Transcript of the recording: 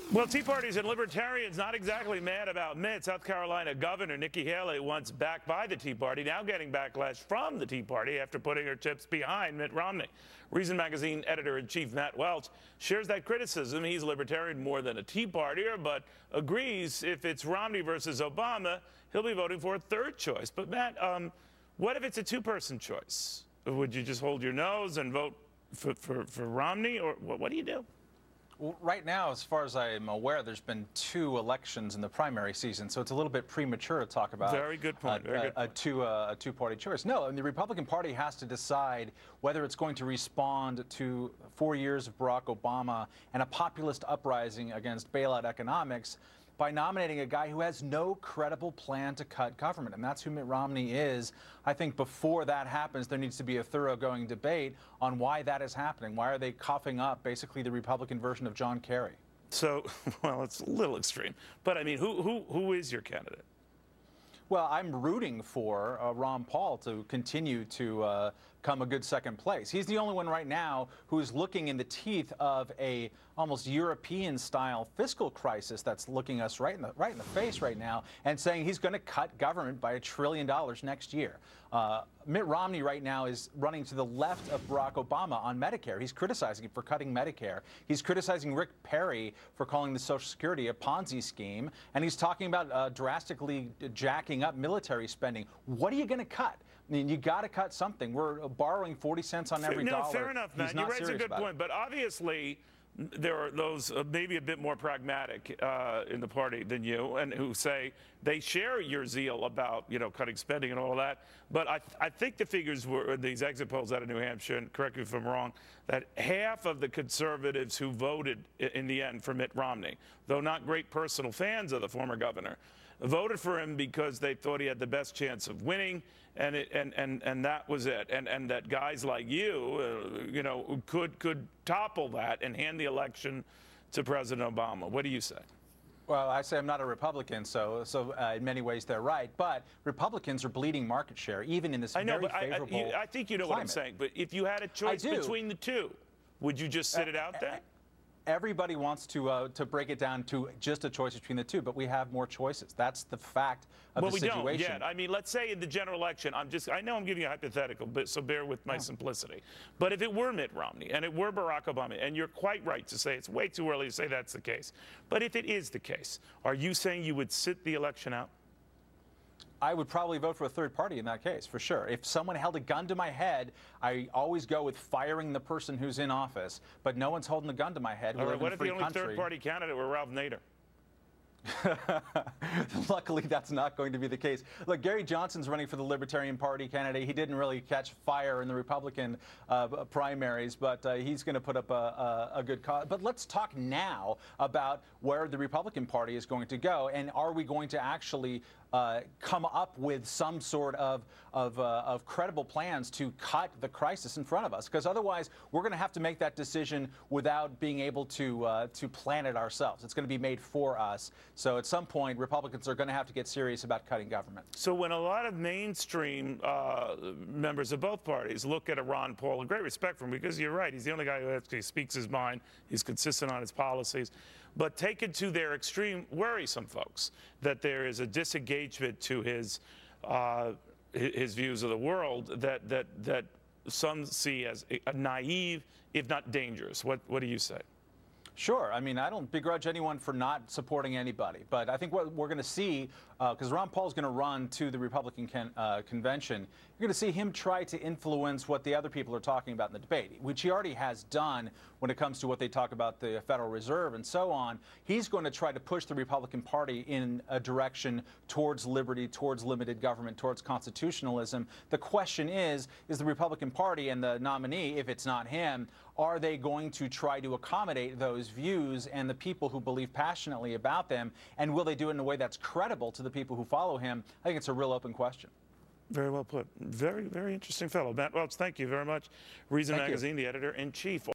Well, Tea Parties and Libertarians not exactly mad about Mitt. South Carolina Governor Nikki Haley, once backed by the Tea Party, now getting backlash from the Tea Party after putting her chips behind Mitt Romney. Reason Magazine editor-in-chief Matt Welch shares that criticism. He's a Libertarian more than a Tea Partier, but agrees if it's Romney versus Obama, he'll be voting for a third choice. But Matt, what if it's a two-person choice? Would you just hold your nose and vote for Romney, or what do you do? Well, right now, as far as I'm aware, there's been 2 elections in the primary season, so it's a little bit premature to talk about Very good point. a two-party choice. No, and the Republican Party has to decide whether it's going to respond to 4 years of Barack Obama and a populist uprising against bailout economics by nominating a guy who has no credible plan to cut government, and that's who Mitt Romney is. I think before that happens, there needs to be a thoroughgoing debate on why that is happening. Why are they coughing up basically the Republican version of John Kerry? So, well, it's a little extreme, but I mean, who is your candidate? Well, I'm rooting for Ron Paul to continue to come a good second place. He's the only one right now who's looking in the teeth of a almost European-style fiscal crisis that's looking us right in the face right now, and saying he's going to cut government by $1 trillion next year. Mitt Romney right now is running to the left of Barack Obama on Medicare. He's criticizing him for cutting Medicare. He's criticizing Rick Perry for calling the Social Security a Ponzi scheme, and he's talking about drastically jacking up military spending. What are you going to cut? I mean, you got to cut something. We're borrowing 40 cents on every dollar. No, fair enough, Matt. You raise a good point, but obviously there are those maybe a bit more pragmatic in the party than you, and who say they share your zeal about, you know, cutting spending and all that. But I think the figures were in these exit polls out of New Hampshire, and correct me if I'm wrong, that half of the conservatives who voted in the end for Mitt Romney, though not great personal fans of the former governor, voted for him because they thought he had the best chance of winning, and that was it. And that guys like you, you know, could topple that and hand the election to President Obama. What do you say? Well, I say I'm not a Republican, so in many ways they're right. But Republicans are bleeding market share, even in this very favorable I think you know what I'm saying. But if you had a choice between the two, would you just sit it out there? Everybody wants to break it down to just a choice between the two, but we have more choices. That's the fact of the situation. Well, we don't yet. I mean, let's say in the general election, I know I'm giving you a hypothetical, but so bear with my simplicity. But if it were Mitt Romney and it were Barack Obama, and you're quite right to say it's way too early to say that's the case, but if it is the case, are you saying you would sit the election out? I would probably vote for a third party in that case, for sure. If someone held a gun to my head, I always go with firing the person who's in office, but no one's holding a gun to my head. What if the only third-party candidate were Ralph Nader? Luckily, that's not going to be the case. Look, Gary Johnson's running for the Libertarian Party candidate. He didn't really catch fire in the Republican primaries, but he's going to put up a good cause. But let's talk now about where the Republican Party is going to go, and are we going to actually come up with some sort of credible plans to cut the crisis in front of us? Because otherwise, we're going to have to make that decision without being able to plan it ourselves. It's going to be made for us. So at some point, Republicans are going to have to get serious about cutting government. So when a lot of mainstream members of both parties look at a Ron Paul, a great respect for him, because you're right, he's the only guy who actually speaks his mind, he's consistent on his policies, but take it to their extreme, worrisome folks, that there is a disengagement to his views of the world that some see as naive, if not dangerous. What do you say? Sure. I mean, I don't begrudge anyone for not supporting anybody. But I think what we're going to see, because Ron Paul's going to run to the Republican convention, you're going to see him try to influence what the other people are talking about in the debate, which he already has done when it comes to what they talk about the Federal Reserve and so on. He's going to try to push the Republican Party in a direction towards liberty, towards limited government, towards constitutionalism. The question is the Republican Party and the nominee, if it's not him, are they going to try to accommodate those views and the people who believe passionately about them, and will they do it in a way that's credible to the people who follow him? I think it's a real open question. Very well put. Very, very interesting fellow. Matt Welch, thank you very much. Reason Magazine, the editor-in-chief.